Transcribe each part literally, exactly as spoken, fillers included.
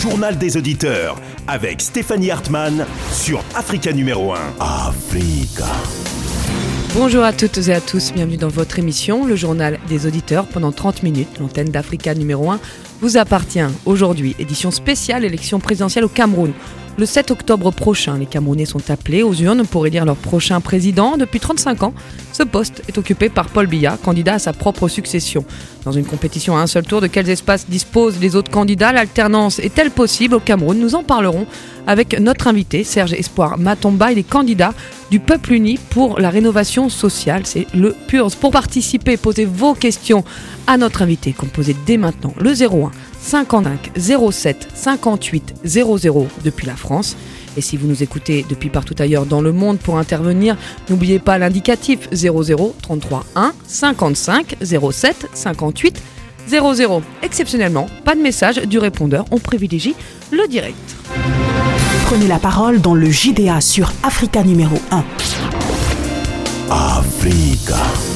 journal des auditeurs avec Stéphanie Hartmann sur Africa numéro un. Africa. Bonjour à toutes et à tous, bienvenue dans votre émission, le journal des auditeurs. Pendant trente minutes, l'antenne d'Africa numéro un vous appartient. Aujourd'hui, édition spéciale élection présidentielle au Cameroun. Le sept octobre prochain, les Camerounais sont appelés aux urnes pour élire leur prochain président. Depuis trente-cinq ans, ce poste est occupé par Paul Biya, candidat à sa propre succession. Dans une compétition à un seul tour, de quels espaces disposent les autres candidats? L'alternance est-elle possible au Cameroun? Nous en parlerons avec notre invité, Serge Espoir Matomba. Il est candidat du Peuple Uni pour la rénovation sociale, c'est le P U R S. Pour participer, posez vos questions à notre invité. Composez dès maintenant le zéro un cinquante-cinq zéro sept cinquante-huit zéro zéro depuis la France. Et si vous nous écoutez depuis partout ailleurs dans le monde pour intervenir, n'oubliez pas l'indicatif zéro zéro trente-trois un cinquante-cinq zéro sept cinquante-huit zéro zéro. Exceptionnellement, pas de message du répondeur, on privilégie le direct. Prenez la parole dans le J D A sur Africa numéro un. Africa.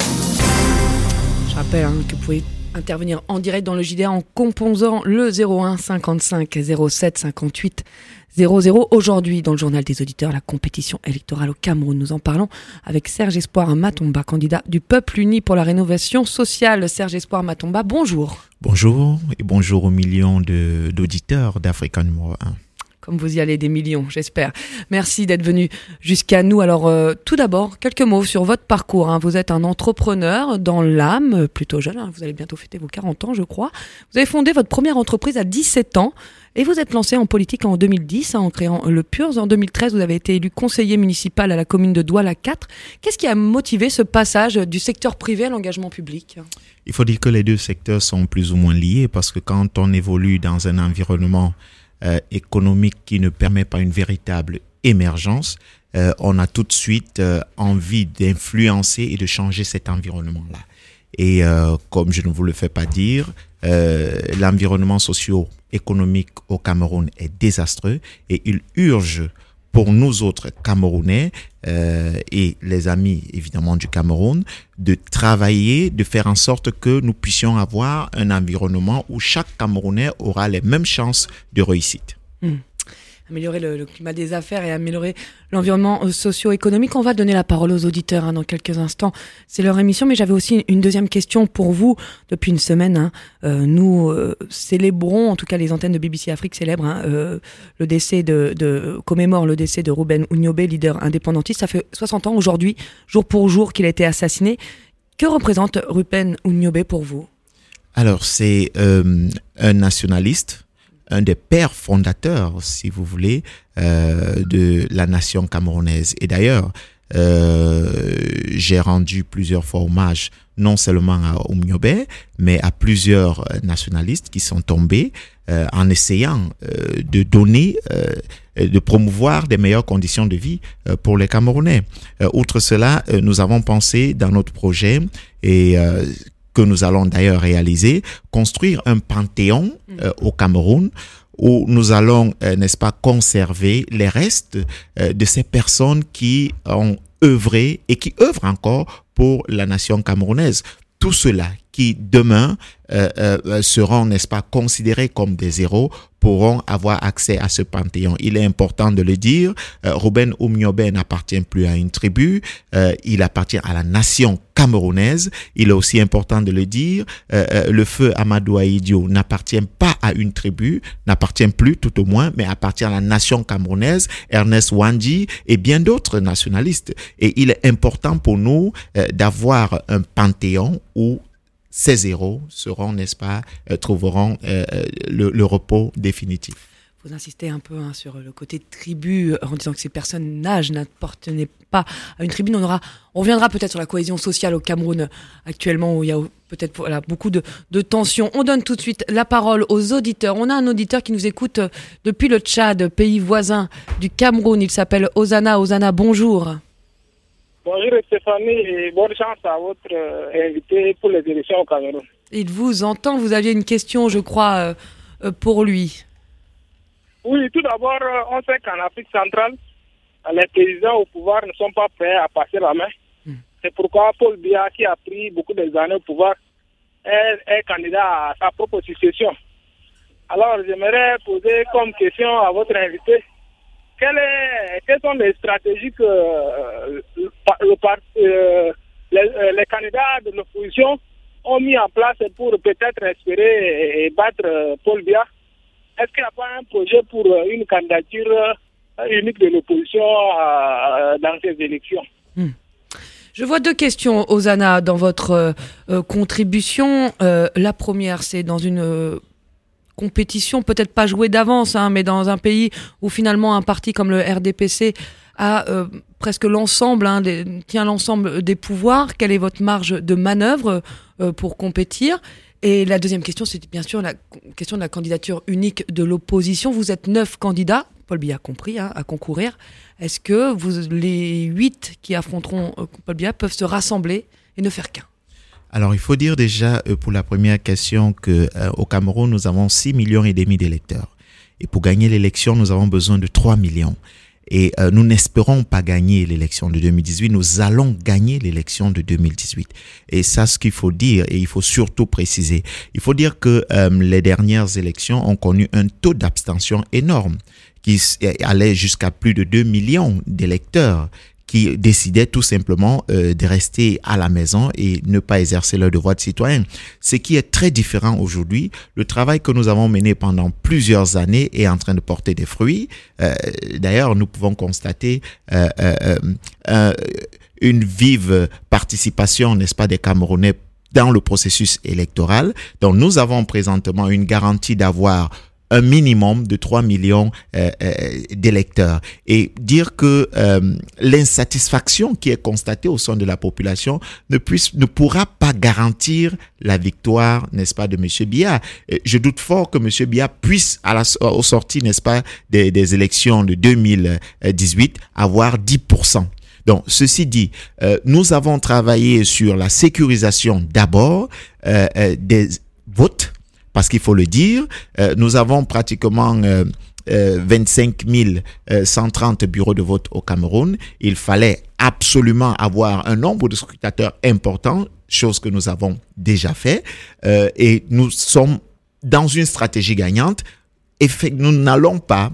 Je rappelle hein, que vous pouvez intervenir en direct dans le J D A en composant le zéro un cinquante-cinq zéro sept cinquante-huit zéro zéro. Aujourd'hui, dans le journal des auditeurs, la compétition électorale au Cameroun. Nous en parlons avec Serge Espoir Matomba, candidat du Peuple Uni pour la rénovation sociale. Serge Espoir Matomba, bonjour. Bonjour et bonjour aux millions de, d'auditeurs d'Africa numéro un. Comme vous y allez, des millions, j'espère. Merci d'être venu jusqu'à nous. Alors, euh, tout d'abord, quelques mots sur votre parcours. Hein. Vous êtes un entrepreneur dans l'âme, plutôt jeune. Hein. Vous allez bientôt fêter vos quarante ans, je crois. Vous avez fondé votre première entreprise à dix-sept ans et vous êtes lancé en politique en deux mille dix, hein, en créant le P U R S. En deux mille treize, vous avez été élu conseiller municipal à la commune de Douala quatre. Qu'est-ce qui a motivé ce passage du secteur privé à l'engagement public ? Il faut dire que les deux secteurs sont plus ou moins liés parce que quand on évolue dans un environnement Euh, économique qui ne permet pas une véritable émergence, euh, on a tout de suite euh, envie d'influencer et de changer cet environnement-là. Et euh, comme je ne vous le fais pas dire, euh, l'environnement socio-économique au Cameroun est désastreux et il urge pour nous autres Camerounais euh, et les amis évidemment du Cameroun de travailler, de faire en sorte que nous puissions avoir un environnement où chaque Camerounais aura les mêmes chances de réussite. Mmh. Améliorer le, le climat des affaires et améliorer l'environnement socio-économique. On va donner la parole aux auditeurs hein, dans quelques instants. C'est leur émission, mais j'avais aussi une deuxième question pour vous. Depuis une semaine, hein, euh, nous euh, célébrons, en tout cas les antennes de B B C Afrique célèbrent hein, euh, le décès de, de commémore le décès de Ruben Ouniobé, leader indépendantiste. Ça fait soixante ans aujourd'hui, jour pour jour, qu'il a été assassiné. Que représente Ruben Ouniobé pour vous ? Alors, c'est euh, un nationaliste, un des pères fondateurs, si vous voulez, euh, de la nation camerounaise. Et d'ailleurs, euh, j'ai rendu plusieurs fois hommage non seulement à Ouniobé, mais à plusieurs nationalistes qui sont tombés euh, en essayant euh, de donner, euh, de promouvoir des meilleures conditions de vie euh, pour les Camerounais. Euh, outre cela, euh, nous avons pensé dans notre projet et euh, que nous allons d'ailleurs réaliser, construire un panthéon euh, au Cameroun où nous allons, euh, n'est-ce pas, conserver les restes euh, de ces personnes qui ont œuvré et qui œuvrent encore pour la nation camerounaise. Tout cela qui demain euh, euh, seront, n'est-ce pas, considérés comme des héros pourront avoir accès à ce panthéon. Il est important de le dire, euh, Ruben Ouniobé n'appartient plus à une tribu, euh, il appartient à la nation camerounaise. Il est aussi important de le dire, euh, euh, le feu Amadou Ahidjo n'appartient pas à une tribu, n'appartient plus tout au moins, mais appartient à la nation camerounaise, Ernest Wandji et bien d'autres nationalistes. Et il est important pour nous euh, d'avoir un panthéon où ces héros seront, n'est-ce pas, euh, trouveront euh, le, le repos définitif. Vous insistez un peu hein, sur le côté tribu, en disant que ces personnages n'appartenaient pas à une tribu. On, aura, on reviendra peut-être sur la cohésion sociale au Cameroun actuellement, où il y a peut-être voilà, beaucoup de, de tensions. On donne tout de suite la parole aux auditeurs. On a un auditeur qui nous écoute depuis le Tchad, pays voisin du Cameroun. Il s'appelle Osana. Osana, bonjour. Bonjour Stéphanie et bonne chance à votre euh, invité pour les élections au Cameroun. Il vous entend, vous aviez une question, je crois, euh, euh, pour lui. Oui, tout d'abord, euh, on sait qu'en Afrique centrale, les présidents au pouvoir ne sont pas prêts à passer la main. Mm. C'est pourquoi Paul Biya, qui a pris beaucoup d'années au pouvoir, est, est candidat à sa propre succession. Alors, j'aimerais poser comme question à votre invité, quelle est, quelles sont les stratégies que euh, le, le, euh, les, les candidats de l'opposition ont mis en place pour peut-être espérer et battre Paul Biya? Est-ce qu'il n'y a pas un projet pour une candidature unique de l'opposition euh, dans ces élections? hmm. Je vois deux questions, Hosanna, dans votre euh, contribution. Euh, la première, c'est dans une euh, compétition, peut-être pas jouée d'avance, hein, mais dans un pays où finalement un parti comme le R D P C a euh, presque l'ensemble, hein, des, tient l'ensemble des pouvoirs. Quelle est votre marge de manœuvre euh, pour compétir? Et la deuxième question, c'est bien sûr la question de la candidature unique de l'opposition. Vous êtes neuf candidats, Paul Biya compris, hein, à concourir. Est-ce que vous, les huit qui affronteront euh, Paul Biya peuvent se rassembler et ne faire qu'un? Alors, il faut dire déjà euh, pour la première question que euh, au Cameroun, nous avons six millions et demi d'électeurs. Et pour gagner l'élection, nous avons besoin de trois millions. Et euh, nous n'espérons pas gagner l'élection de deux mille dix-huit, nous allons gagner l'élection de deux mille dix-huit. Et ça, ce qu'il faut dire, et il faut surtout préciser, il faut dire que euh, les dernières élections ont connu un taux d'abstention énorme, qui allait jusqu'à plus de deux millions d'électeurs qui décidaient tout simplement euh, de rester à la maison et ne pas exercer leur devoir de citoyen. Ce qui est très différent aujourd'hui, le travail que nous avons mené pendant plusieurs années est en train de porter des fruits. Euh, d'ailleurs, nous pouvons constater euh, euh, euh, une vive participation, n'est-ce pas, des Camerounais dans le processus électoral. Donc, nous avons présentement une garantie d'avoir un minimum de trois millions euh, euh, d'électeurs. Et dire que euh, l'insatisfaction qui est constatée au sein de la population ne, puisse, ne pourra pas garantir la victoire, n'est-ce pas, de M. Biya. Je doute fort que M. Biya puisse, à la, au sorti, n'est-ce pas, des, des élections de deux mille dix-huit, avoir dix pour cent. Donc, ceci dit, euh, nous avons travaillé sur la sécurisation d'abord euh, euh, des votes, parce qu'il faut le dire, euh, nous avons pratiquement euh, euh, vingt-cinq mille cent trente bureaux de vote au Cameroun. Il fallait absolument avoir un nombre de scrutateurs important, chose que nous avons déjà fait. Euh, et nous sommes dans une stratégie gagnante. Et fait, nous n'allons pas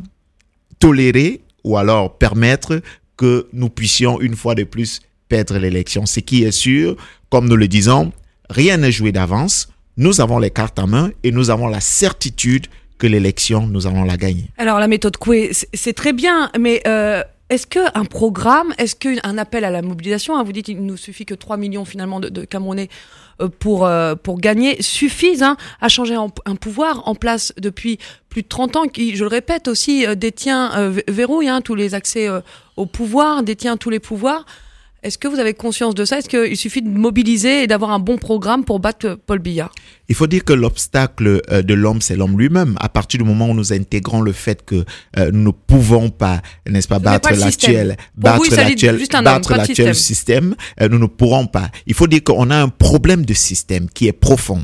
tolérer ou alors permettre que nous puissions une fois de plus perdre l'élection. Ce qui est sûr, comme nous le disons, rien n'est joué d'avance. Nous avons les cartes en main et nous avons la certitude que l'élection, nous allons la gagner. Alors, la méthode Coué, c'est, c'est très bien, mais euh, est-ce qu'un programme, est-ce qu'un appel à la mobilisation, hein, vous dites qu'il ne nous suffit que trois millions finalement de, de Camerounais euh, pour, euh, pour gagner, suffisent hein, à changer un, un pouvoir en place depuis plus de trente ans, qui, je le répète aussi, euh, détient, euh, verrouille hein, tous les accès euh, au pouvoir, détient tous les pouvoirs. Est-ce que vous avez conscience de ça? Est-ce qu'il suffit de mobiliser et d'avoir un bon programme pour battre Paul Biya? Il faut dire que l'obstacle de l'homme, c'est l'homme lui-même. À partir du moment où nous intégrons le fait que euh, nous ne pouvons pas, n'est-ce pas, battre l'actuel, battre vous, l'actuel, battre homme, l'actuel système, euh, nous ne pourrons pas. Il faut dire qu'on a un problème de système qui est profond.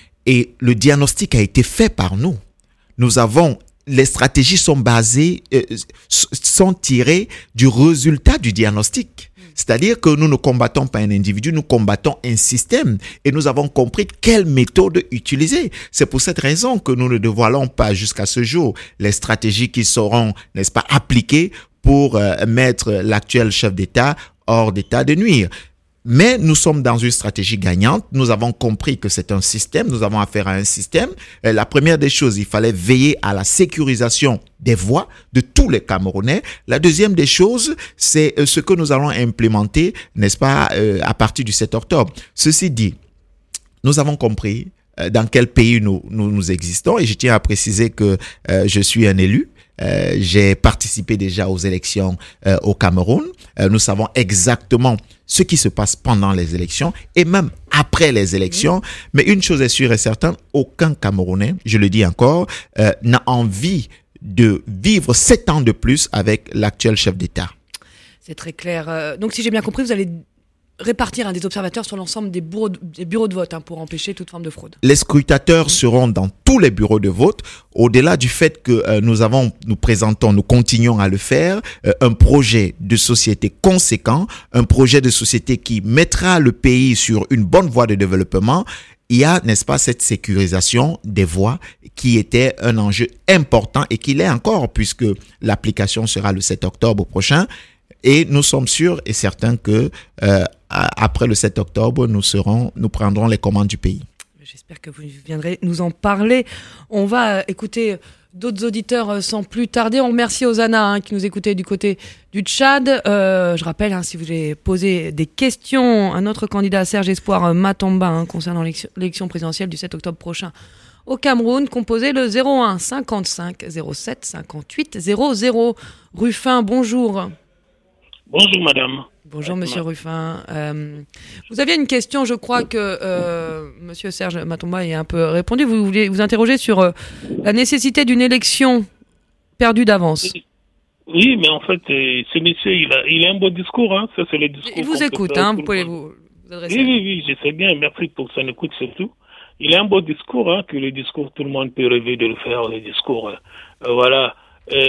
Et le diagnostic a été fait par nous. Nous avons les stratégies sont basées, euh, sont tirées du résultat du diagnostic. C'est-à-dire que nous ne combattons pas un individu, nous combattons un système et nous avons compris quelle méthode utiliser. C'est pour cette raison que nous ne dévoilons pas jusqu'à ce jour les stratégies qui seront, n'est-ce pas, appliquées pour euh, mettre l'actuel chef d'État hors d'état de nuire. Mais nous sommes dans une stratégie gagnante. Nous avons compris que c'est un système. Nous avons affaire à un système. Et la première des choses, il fallait veiller à la sécurisation des voix de tous les Camerounais. La deuxième des choses, c'est ce que nous allons implémenter, n'est-ce pas, euh, à partir du sept octobre. Ceci dit, nous avons compris euh, dans quel pays nous, nous, nous existons. Et je tiens à préciser que euh, je suis un élu. Euh, j'ai participé déjà aux élections euh, au Cameroun. Euh, nous savons exactement ce qui se passe pendant les élections et même après les élections. Mmh. Mais une chose est sûre et certaine, aucun Camerounais, je le dis encore, euh, n'a envie de vivre sept ans de plus avec l'actuel chef d'État. C'est très clair. Euh, donc si j'ai bien compris, vous allez répartir hein, des observateurs sur l'ensemble des bureaux de, des bureaux de vote hein, pour empêcher toute forme de fraude. Les scrutateurs mmh. seront dans tous les bureaux de vote, au-delà du fait que euh, nous avons, nous présentons, nous continuons à le faire, euh, un projet de société conséquent, un projet de société qui mettra le pays sur une bonne voie de développement. il y a, n'est-ce pas, cette sécurisation des voies qui était un enjeu important et qui l'est encore puisque l'application sera le sept octobre prochain. Et nous sommes sûrs et certains que euh, après le sept octobre, nous serons, nous prendrons les commandes du pays. J'espère que vous viendrez nous en parler. On va écouter d'autres auditeurs sans plus tarder. On remercie Osana hein, qui nous écoutait du côté du Tchad. Euh, je rappelle, hein, si vous voulez poser des questions à notre candidat Serge Espoir Matomba hein, concernant l'élection, l'élection présidentielle du sept octobre prochain au Cameroun, composez le zéro un cinquante-cinq zéro sept cinquante-huit zéro zéro. Ruffin, bonjour. Bonjour madame. Bonjour monsieur Ruffin. Euh, vous aviez une question, je crois que euh, monsieur Serge Matomba y a un peu répondu. Vous voulez vous interroger sur euh, la nécessité d'une élection perdue d'avance. Oui, mais en fait, euh, ce monsieur, il a, il a un beau discours. Hein. Ça, c'est le discours. Il vous écoute, hein, vous pouvez vous, vous adresser. Oui, oui, oui, je sais bien. Merci pour son écoute surtout. Il a un beau discours, hein, que le discours, tout le monde peut rêver de le faire, le discours. Euh, voilà. Euh,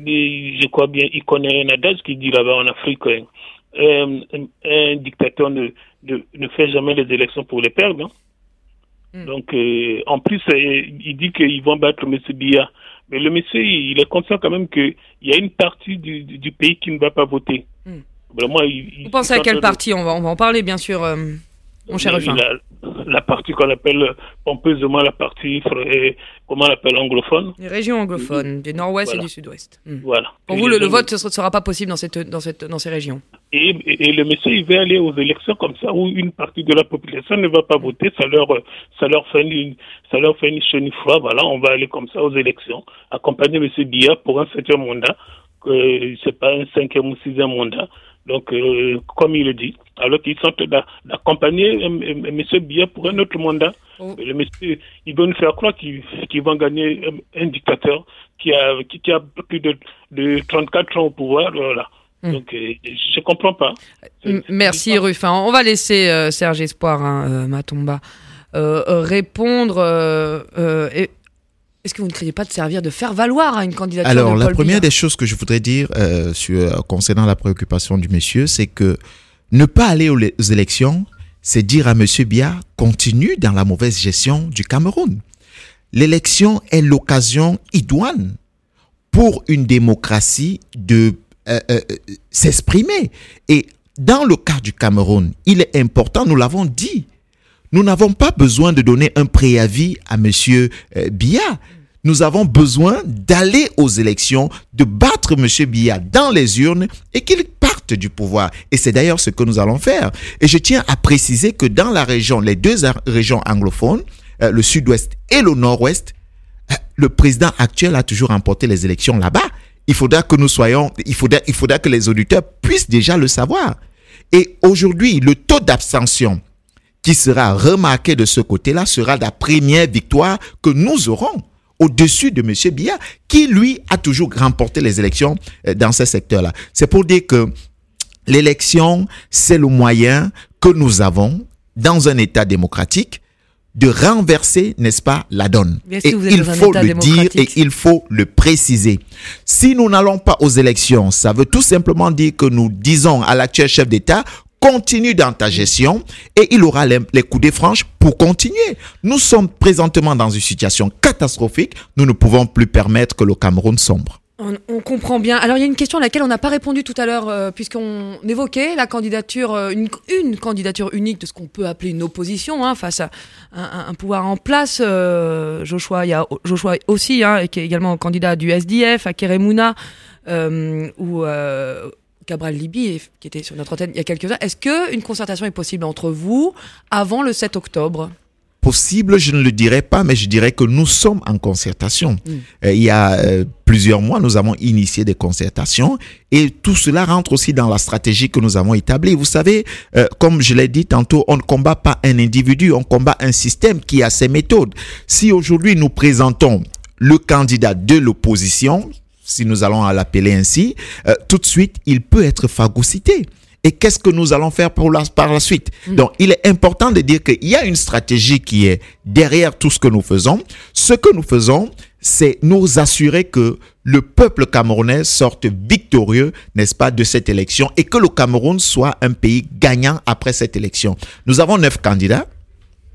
je crois bien, il connaît un adage qui dit là-bas en Afrique, euh, un, un dictateur ne, ne, ne fait jamais les élections pour les perdre. Hein. Mm. Donc, euh, en plus, euh, il dit qu'ils vont battre M. Biya. Mais le monsieur, il est conscient quand même qu'il y a une partie du, du, du pays qui ne va pas voter. Mm. Vraiment, il, il, Vous pensez à quelle partie on va, on va en parler, bien sûr, euh, mon cher Ruffin. La, la partie qu'on appelle pompeusement la partie, euh, comment on l'appelle, anglophone. Les régions anglophones, mmh. du nord-ouest voilà. et du sud-ouest. Mmh. Voilà. Pour et vous, le, le vote ne sera pas possible dans, cette, dans, cette, dans ces régions. Et, et, et le monsieur, il veut aller aux élections comme ça, où une partie de la population ne va pas voter, ça leur, ça leur fait une, ça leur fait une chaîne froide. Voilà, on va aller comme ça aux élections, accompagner M. Biya pour un septième mandat, que c'est pas un cinquième ou sixième mandat. Donc, euh, comme il le dit, alors qu'ils sont d'accompagner M. Biya pour un autre mandat. Oh. Le monsieur, il veut nous faire croire qu'ils qu'ils vont gagner un dictateur qui a, qui, qui a plus de, de trente-quatre ans au pouvoir. Voilà. Mm. Donc, euh, je ne comprends pas. C'est, Merci, c'est Ruffin. On va laisser euh, Serge Espoir, hein, euh, Matomba, euh, euh, répondre. Euh, euh, et... Est-ce que vous ne craignez pas de servir, de faire valoir à une candidature Alors, de Paul la première Biya? des choses que je voudrais dire euh, sur, concernant la préoccupation du monsieur, c'est que ne pas aller aux, aux élections, c'est dire à monsieur Biya, continue dans la mauvaise gestion du Cameroun. L'élection est l'occasion idoine pour une démocratie de euh, euh, s'exprimer. Et dans le cas du Cameroun, il est important, nous l'avons dit, nous n'avons pas besoin de donner un préavis à monsieur euh, Biya. Nous avons besoin d'aller aux élections, de battre monsieur Biya dans les urnes et qu'il parte du pouvoir. Et c'est d'ailleurs ce que nous allons faire. Et je tiens à préciser que dans la région, les deux régions anglophones, euh, le sud-ouest et le nord-ouest, euh, le président actuel a toujours remporté les élections là-bas. Il faudra que nous soyons, il faudra, il faudra que les auditeurs puissent déjà le savoir. Et aujourd'hui, le taux d'abstention qui sera remarqué de ce côté-là sera la première victoire que nous aurons au-dessus de M. Biya, qui lui a toujours remporté les élections dans ce secteur-là. C'est pour dire que l'élection, c'est le moyen que nous avons dans un État démocratique de renverser, n'est-ce pas, la donne. Et il faut le dire et il faut le préciser. Si nous n'allons pas aux élections, ça veut tout simplement dire que nous disons à l'actuel chef d'État: continue dans ta gestion et il aura les, les coups de franche pour continuer. Nous sommes présentement dans une situation catastrophique. Nous ne pouvons plus permettre que le Cameroun sombre. On, on comprend bien. Alors, il y a une question à laquelle on n'a pas répondu tout à l'heure, euh, puisqu'on évoquait la candidature, euh, une, une candidature unique de ce qu'on peut appeler une opposition hein, face à un, un pouvoir en place. Euh, Joshua, il y a Joshua aussi, hein, qui est également candidat du S D F, à Keremouna, euh, ou... Euh, Cabral Libi, qui était sur notre antenne il y a quelques heures. Est-ce qu'une concertation est possible entre vous avant le sept octobre ? Possible, je ne le dirais pas, mais je dirais que nous sommes en concertation. Mmh. Euh, il y a euh, plusieurs mois, nous avons initié des concertations et tout cela rentre aussi dans la stratégie que nous avons établie. Vous savez, euh, comme je l'ai dit tantôt, on ne combat pas un individu, on combat un système qui a ses méthodes. Si aujourd'hui nous présentons le candidat de l'opposition, si nous allons l'appeler ainsi, euh, tout de suite, il peut être phagocyté. Et qu'est-ce que nous allons faire pour la, par la suite ? Mmh. Donc, il est important de dire qu'il y a une stratégie qui est derrière tout ce que nous faisons. Ce que nous faisons, c'est nous assurer que le peuple camerounais sorte victorieux, n'est-ce pas, de cette élection et que le Cameroun soit un pays gagnant après cette élection. Nous avons neuf candidats.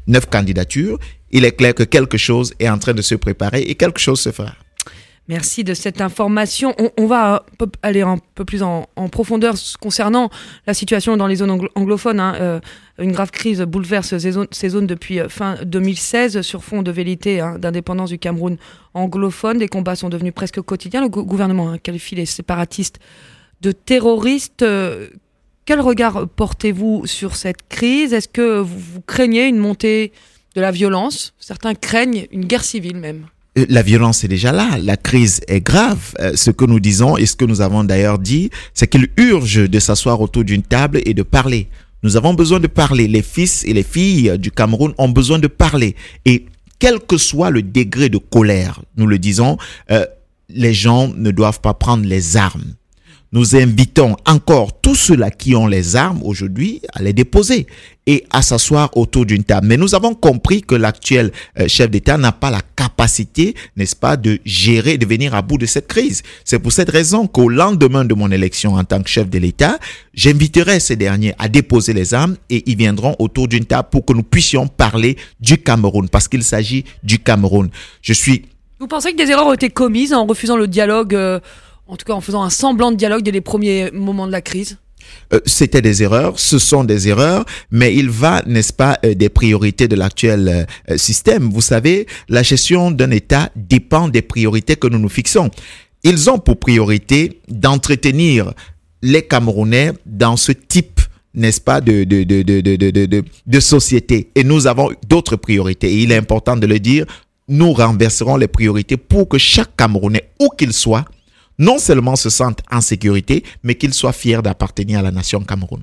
neuf candidatures, il est clair que quelque chose est en train de se préparer et quelque chose se fera. Merci de cette information. On, on va aller un peu plus en, en profondeur concernant la situation dans les zones anglo- anglophones. Hein. Euh, une grave crise bouleverse ces zones, ces zones depuis fin deux mille seize sur fond de velléité hein, d'indépendance du Cameroun anglophone. Les combats sont devenus presque quotidiens. Le go- gouvernement hein, qualifie les séparatistes de terroristes. Euh, quel regard portez-vous sur cette crise ? Est-ce que vous, vous craignez une montée de la violence ? Certains craignent une guerre civile même. La violence est déjà là, la crise est grave. Euh, ce que nous disons et ce que nous avons d'ailleurs dit, c'est qu'il urge de s'asseoir autour d'une table et de parler. Nous avons besoin de parler. Les fils et les filles du Cameroun ont besoin de parler. Et quel que soit le degré de colère, nous le disons, euh, les gens ne doivent pas prendre les armes. Nous invitons encore tous ceux-là qui ont les armes aujourd'hui à les déposer et à s'asseoir autour d'une table. Mais nous avons compris que l'actuel euh, chef d'État n'a pas la capacité, n'est-ce pas, de gérer, de venir à bout de cette crise. C'est pour cette raison qu'au lendemain de mon élection en tant que chef de l'État, j'inviterai ces derniers à déposer les armes et ils viendront autour d'une table pour que nous puissions parler du Cameroun, parce qu'il s'agit du Cameroun. Je suis... Vous pensez que des erreurs ont été commises en refusant le dialogue euh... En tout cas, en faisant un semblant de dialogue dès les premiers moments de la crise ? Euh, c'était des erreurs, ce sont des erreurs, mais il va, n'est-ce pas, euh, des priorités de l'actuel euh, système. Vous savez, la gestion d'un État dépend des priorités que nous nous fixons. Ils ont pour priorité d'entretenir les Camerounais dans ce type, n'est-ce pas, de, de, de, de, de, de, de, de société. Et nous avons d'autres priorités. Et il est important de le dire, nous renverserons les priorités pour que chaque Camerounais, où qu'il soit, non seulement se sentent en sécurité, mais qu'ils soient fiers d'appartenir à la nation Cameroun.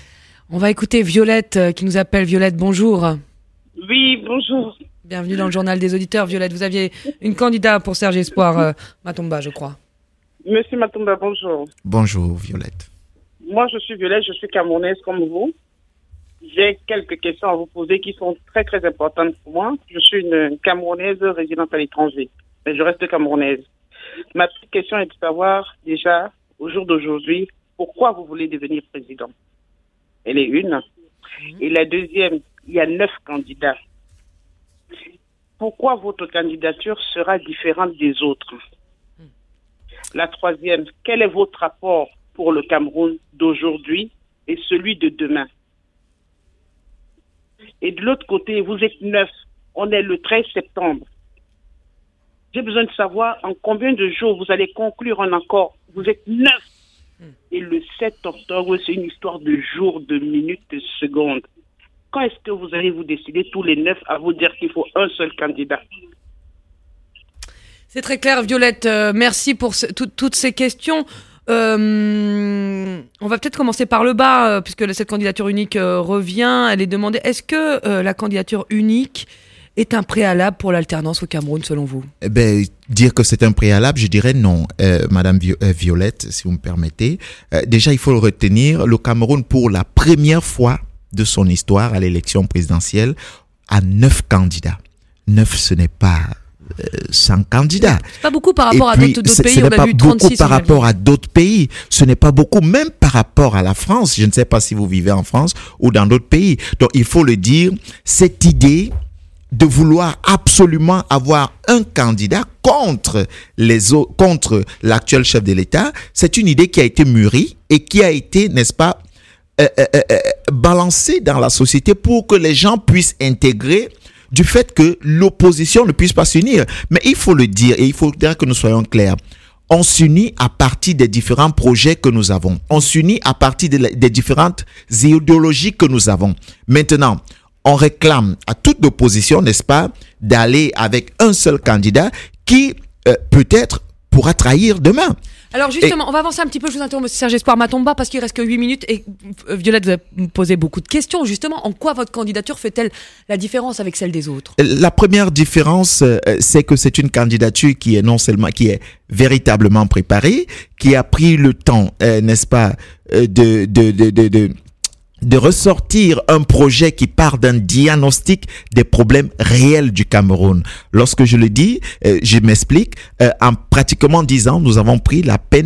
On va écouter Violette euh, qui nous appelle. Violette, bonjour. Oui, bonjour. Bienvenue dans le journal des auditeurs. Violette, vous aviez une candidate pour Serge Espoir euh, Matomba, je crois. Monsieur Matomba, bonjour. Bonjour, Violette. Moi, je suis Violette, je suis camerounaise comme vous. J'ai quelques questions à vous poser qui sont très, très importantes pour moi. Je suis une Camerounaise résidente à l'étranger, mais je reste camerounaise. Ma petite question est de savoir, déjà, au jour d'aujourd'hui, pourquoi vous voulez devenir président. Elle est une. Et la deuxième, il y a neuf candidats. Pourquoi votre candidature sera différente des autres? La troisième, quel est votre rapport pour le Cameroun d'aujourd'hui et celui de demain? Et de l'autre côté, vous êtes neuf. On est le treize septembre. J'ai besoin de savoir en combien de jours vous allez conclure un accord. Vous êtes neuf. Et le sept octobre, c'est une histoire de jours, de minutes, de secondes. Quand est-ce que vous allez vous décider tous les neuf à vous dire qu'il faut un seul candidat? C'est très clair, Violette. Euh, merci pour ce, tout, toutes ces questions. Euh, on va peut-être commencer par le bas, euh, puisque cette candidature unique euh, revient. Elle est demandée. Est-ce que euh, la candidature unique est un préalable pour l'alternance au Cameroun, selon vous? Eh ben, dire que c'est un préalable, je dirais non, euh, Madame Vi- euh, Violette, si vous me permettez. Euh, déjà, il faut le retenir, le Cameroun, pour la première fois de son histoire à l'élection présidentielle, a neuf candidats. Neuf, ce n'est pas euh, cent candidats. C'est pas beaucoup par rapport Et à puis, d'autres, d'autres ce- pays. Ce On n'est a pas vu beaucoup trente-six. par rapport à d'autres pays. Ce n'est pas beaucoup, même par rapport à la France. Je ne sais pas si vous vivez en France ou dans d'autres pays. Donc, il faut le dire, cette idée de vouloir absolument avoir un candidat contre les autres, contre l'actuel chef de l'État, c'est une idée qui a été mûrie et qui a été, n'est-ce pas, euh, euh, euh, balancée dans la société pour que les gens puissent intégrer du fait que l'opposition ne puisse pas s'unir. Mais il faut le dire et il faudra que nous soyons clairs. On s'unit à partir des différents projets que nous avons. On s'unit à partir de la- des différentes idéologies que nous avons. Maintenant, on réclame à toute l'opposition, n'est-ce pas, d'aller avec un seul candidat qui, euh, peut-être, pourra trahir demain. Alors justement, et... on va avancer un petit peu. Je vous interromps, Serge Espoir Matomba, parce qu'il reste que huit minutes. Et euh, Violette, vous avez posé beaucoup de questions. Justement, en quoi votre candidature fait-elle la différence avec celle des autres? La première différence, euh, c'est que c'est une candidature qui est non seulement, qui est véritablement préparée, qui a pris le temps, euh, n'est-ce pas, euh, de, de, de, de, de de ressortir un projet qui part d'un diagnostic des problèmes réels du Cameroun. Lorsque je le dis, euh, je m'explique, euh, en pratiquement dix ans, nous avons pris la peine de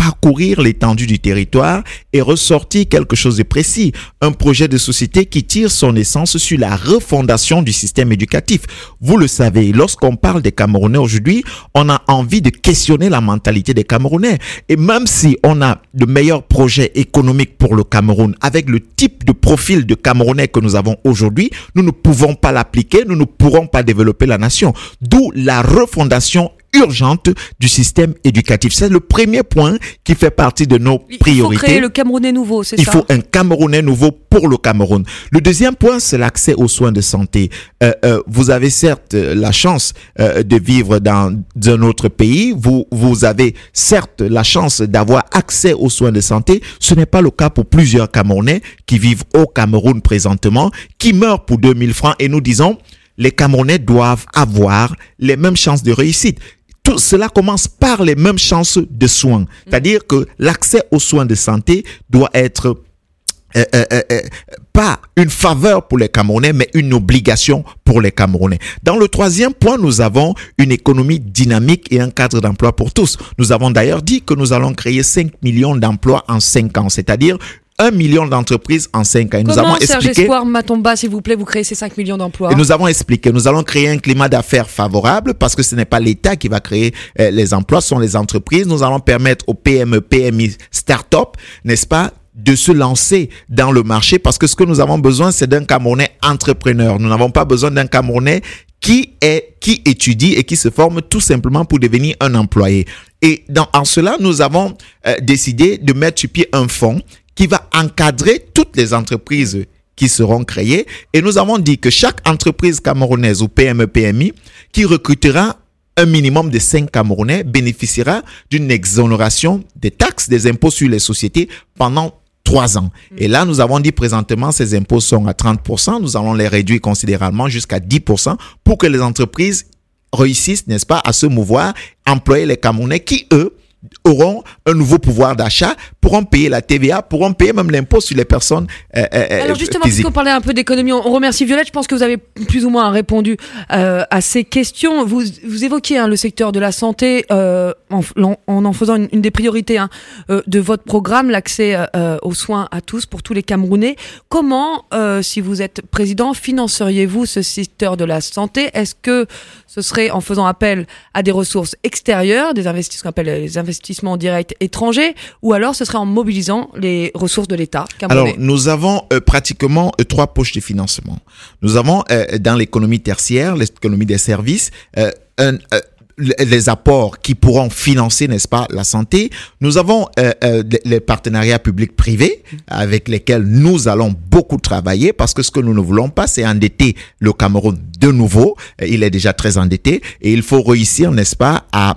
parcourir l'étendue du territoire et ressortir quelque chose de précis. Un projet de société qui tire son essence sur la refondation du système éducatif. Vous le savez, lorsqu'on parle des Camerounais aujourd'hui, on a envie de questionner la mentalité des Camerounais. Et même si on a de meilleurs projets économiques pour le Cameroun, avec le type de profil de Camerounais que nous avons aujourd'hui, nous ne pouvons pas l'appliquer, nous ne pourrons pas développer la nation. D'où la refondation urgente du système éducatif. C'est le premier point qui fait partie de nos priorités. Il faut créer le Camerounais nouveau, c'est Il ça? Il faut un Camerounais nouveau pour le Cameroun. Le deuxième point, c'est l'accès aux soins de santé. Euh, euh, vous avez certes la chance euh, de vivre dans un autre pays. Vous, vous avez certes la chance d'avoir accès aux soins de santé. Ce n'est pas le cas pour plusieurs Camerounais qui vivent au Cameroun présentement, qui meurent pour deux mille francs. Et nous disons, les Camerounais doivent avoir les mêmes chances de réussite. Tout cela commence par les mêmes chances de soins. C'est-à-dire que l'accès aux soins de santé doit être euh, euh, euh, pas une faveur pour les Camerounais, mais une obligation pour les Camerounais. Dans le troisième point, nous avons une économie dynamique et un cadre d'emploi pour tous. Nous avons d'ailleurs dit que nous allons créer cinq millions d'emplois en cinq ans, c'est-à-dire un million d'entreprises en cinq ans. Et Comment, nous avons Serge expliqué, Espoir Matomba, s'il vous plaît, vous créez ces cinq millions d'emplois? Et nous avons expliqué, nous allons créer un climat d'affaires favorable parce que ce n'est pas l'État qui va créer euh, les emplois, ce sont les entreprises. Nous allons permettre aux P M E, P M I, start-up, n'est-ce pas, de se lancer dans le marché parce que ce que nous avons besoin, c'est d'un Camerounais entrepreneur. Nous n'avons pas besoin d'un Camerounais qui est, qui étudie et qui se forme tout simplement pour devenir un employé. Et dans, en cela, nous avons euh, décidé de mettre sur pied un fonds qui va encadrer toutes les entreprises qui seront créées. Et nous avons dit que chaque entreprise camerounaise ou P M E P M I qui recrutera un minimum de cinq Camerounais bénéficiera d'une exonération des taxes, des impôts sur les sociétés pendant trois ans. Et là, nous avons dit présentement, ces impôts sont à trente pour cent. Nous allons les réduire considérablement jusqu'à dix pour cent pour que les entreprises réussissent, n'est-ce pas, à se mouvoir, employer les Camerounais qui, eux, auront un nouveau pouvoir d'achat, pourront payer la T V A, pourront payer même l'impôt sur les personnes euh, euh, Alors justement, physiques. puisqu'on parlait un peu d'économie, on remercie Violette. Je pense que vous avez plus ou moins répondu euh, à ces questions. Vous, vous évoquiez hein, le secteur de la santé euh, en, en en faisant une, une des priorités hein, euh, de votre programme, l'accès euh, aux soins à tous pour tous les Camerounais. Comment, euh, si vous êtes président, financeriez-vous ce secteur de la santé? Est-ce que ce serait en faisant appel à des ressources extérieures, des investissements qu'on appelle les investissements directs étrangers, ou alors ce serait en mobilisant les ressources de l'État camerounais? Alors, nous avons euh, pratiquement euh, trois poches de financement. Nous avons euh, dans l'économie tertiaire, l'économie des services, euh, un... Euh, les apports qui pourront financer, n'est-ce pas, la santé. Nous avons euh, euh, les partenariats publics-privés avec lesquels nous allons beaucoup travailler parce que ce que nous ne voulons pas, c'est endetter le Cameroun de nouveau. Il est déjà très endetté et il faut réussir, n'est-ce pas, à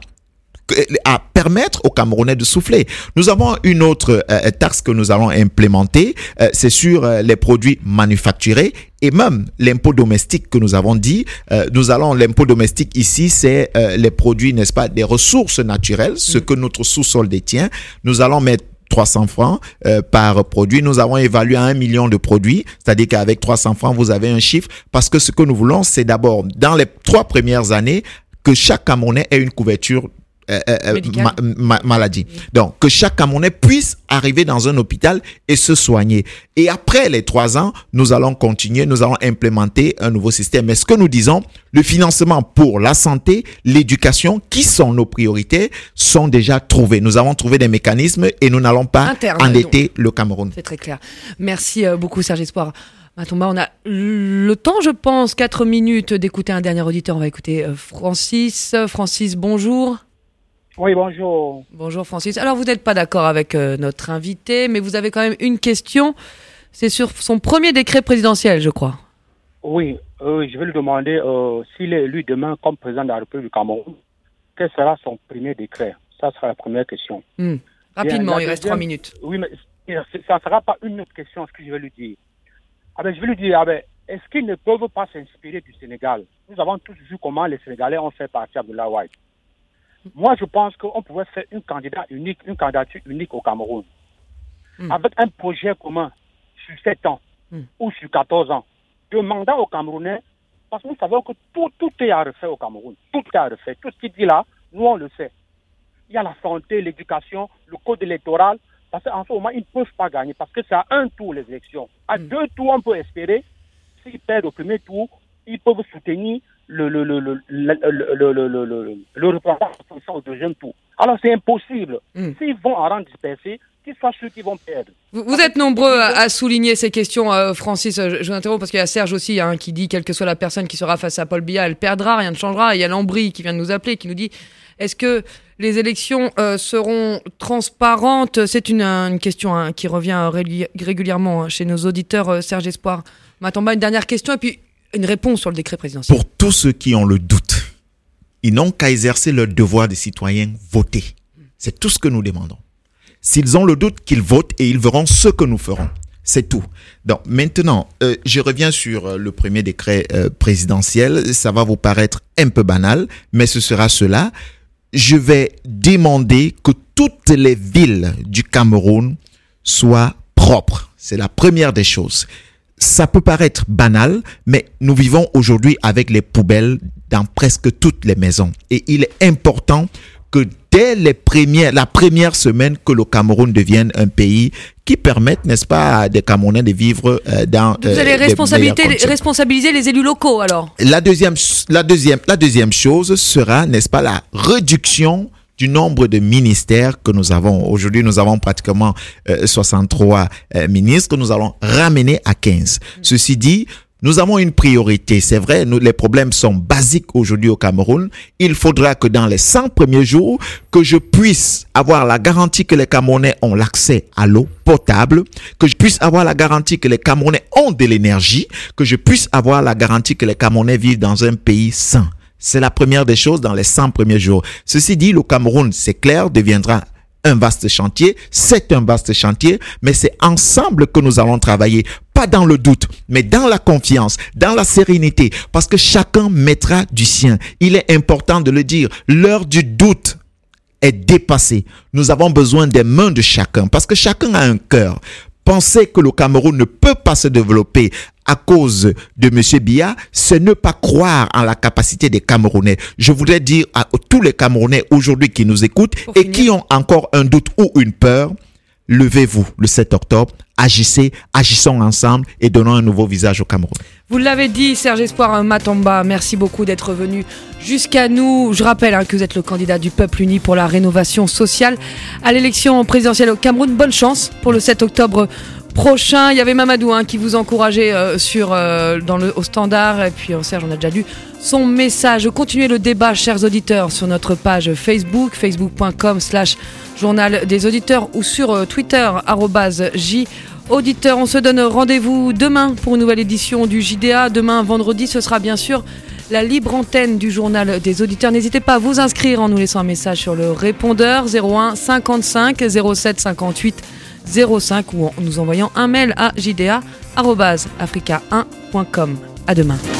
à permettre aux Camerounais de souffler. Nous avons une autre euh, taxe que nous allons implémenter, euh, c'est sur euh, les produits manufacturés et même l'impôt domestique que nous avons dit. Euh, nous allons, l'impôt domestique ici, c'est euh, les produits, n'est-ce pas, des ressources naturelles, ce que notre sous-sol détient. Nous allons mettre trois cents francs euh, par produit. Nous avons évalué à un million de produits, c'est-à-dire qu'avec trois cents francs, vous avez un chiffre parce que ce que nous voulons, c'est d'abord, dans les trois premières années, que chaque Camerounais ait une couverture Euh, euh, ma, ma, maladie. Donc, que chaque Camerounais puisse arriver dans un hôpital et se soigner. Et après les trois ans, nous allons continuer, nous allons implémenter un nouveau système. Mais ce que nous disons, le financement pour la santé, l'éducation, qui sont nos priorités, sont déjà trouvés. Nous avons trouvé des mécanismes et nous n'allons pas Interne, endetter donc. le Cameroun. C'est très clair. Merci beaucoup, Serge Espoir Matomba. On a le temps, je pense, quatre minutes d'écouter un dernier auditeur. On va écouter Francis. Francis, bonjour. Oui, bonjour. Bonjour Francis. Alors vous n'êtes pas d'accord avec euh, notre invité, mais vous avez quand même une question. C'est sur son premier décret présidentiel, je crois. Oui, euh, je vais lui demander euh, s'il est élu demain comme président de la République du Cameroun, quel sera son premier décret? Ça sera la première question. Mmh. Rapidement, il reste trois minutes. Oui, mais ça ne sera pas une autre question, ce que je vais lui dire. Ah ben, je vais lui dire, ah ben, est-ce qu'ils ne peuvent pas s'inspirer du Sénégal? Nous avons tous vu comment les Sénégalais ont fait partir de la White. Moi, je pense qu'on pouvait faire une candidature unique, une candidature unique au Cameroun, mm. avec un projet commun sur sept ans mm. ou sur quatorze ans, demandant aux Camerounais, parce que nous savons que tout, tout est à refaire au Cameroun, tout est à refaire, tout ce qu'il dit là, nous on le sait. il y a la santé, l'éducation, le code électoral. Parce qu'en ce moment, ils ne peuvent pas gagner parce que c'est à un tour les élections. À mmh. deux tours, on peut espérer. S'ils perdent au premier tour, ils peuvent soutenir le, le, le, le, le, le, le, le, le, le, le représentant au deuxième tour. Alors c'est impossible. Mmh. S'ils vont en rang dispersé, qu'ils soient ceux qui vont perdre. Vous, vous êtes nombreux à, à souligner ces questions, euh, Francis. Je, je vous interromps parce qu'il y a Serge aussi hein, qui dit, quelle que soit la personne qui sera face à Paul Biya, elle perdra, rien ne changera. Il y a Lambry qui vient de nous appeler, qui nous dit... Est-ce que les élections euh, seront transparentes ? C'est une, une question hein, qui revient régul- régulièrement chez nos auditeurs. Euh, Serge Espoir Matamba, une dernière question et puis une réponse sur le décret présidentiel. Pour tous ceux qui ont le doute, ils n'ont qu'à exercer leur devoir de citoyen, voter. C'est tout ce que nous demandons. S'ils ont le doute, qu'ils votent et ils verront ce que nous ferons. C'est tout. Donc maintenant, euh, je reviens sur euh, le premier décret euh, présidentiel. Ça va vous paraître un peu banal, mais ce sera cela. Je vais demander que toutes les villes du Cameroun soient propres. C'est la première des choses. Ça peut paraître banal, mais nous vivons aujourd'hui avec les poubelles dans presque toutes les maisons. Et il est important que dès les premières, la première semaine que le Cameroun devienne un pays qui permette, n'est-ce pas, des Camerounais de vivre euh, dans Vous allez euh, responsabiliser, responsabiliser les élus locaux alors. La deuxième, la deuxième, la deuxième chose sera, n'est-ce pas, la réduction du nombre de ministères que nous avons. Aujourd'hui, nous avons pratiquement euh, soixante-trois euh, ministres que nous allons ramener à quinze. Mmh. Ceci dit, nous avons une priorité. C'est vrai, nous, les problèmes sont basiques aujourd'hui au Cameroun. Il faudra que dans les cent premiers jours, que je puisse avoir la garantie que les Camerounais ont l'accès à l'eau potable, que je puisse avoir la garantie que les Camerounais ont de l'énergie, que je puisse avoir la garantie que les Camerounais vivent dans un pays sain. C'est la première des choses dans les cent premiers jours. Ceci dit, le Cameroun, c'est clair, deviendra un vaste chantier. C'est un vaste chantier, mais c'est ensemble que nous allons travailler. Pas dans le doute, mais dans la confiance, dans la sérénité, parce que chacun mettra du sien. Il est important de le dire. L'heure du doute est dépassée. Nous avons besoin des mains de chacun, parce que chacun a un cœur. Penser que le Cameroun ne peut pas se développer à cause de M. Biya, c'est ne pas croire en la capacité des Camerounais. Je voudrais dire à tous les Camerounais aujourd'hui qui nous écoutent Pour et finir. qui ont encore un doute ou une peur, levez-vous le sept octobre, agissez, agissons ensemble et donnons un nouveau visage au Cameroun. Vous l'avez dit, Serge Espoir Matamba, merci beaucoup d'être venu jusqu'à nous. Je rappelle hein, que vous êtes le candidat du Peuple Uni pour la rénovation sociale à l'élection présidentielle au Cameroun. Bonne chance pour le sept octobre prochain. Il y avait Mamadou hein, qui vous encourageait euh, sur, euh, dans le, au standard. Et puis euh, Serge, on a déjà lu son message. Continuez le débat, chers auditeurs, sur notre page Facebook, facebook.com slash journal des auditeurs ou sur euh, Twitter, arobase J. Auditeurs, on se donne rendez-vous demain pour une nouvelle édition du J D A. Demain, vendredi, ce sera bien sûr la libre antenne du journal des auditeurs. N'hésitez pas à vous inscrire en nous laissant un message sur le répondeur zéro un cinquante-cinq zéro sept cinquante-huit zéro cinq ou en nous envoyant un mail à j d a arobase africa un point com. À demain.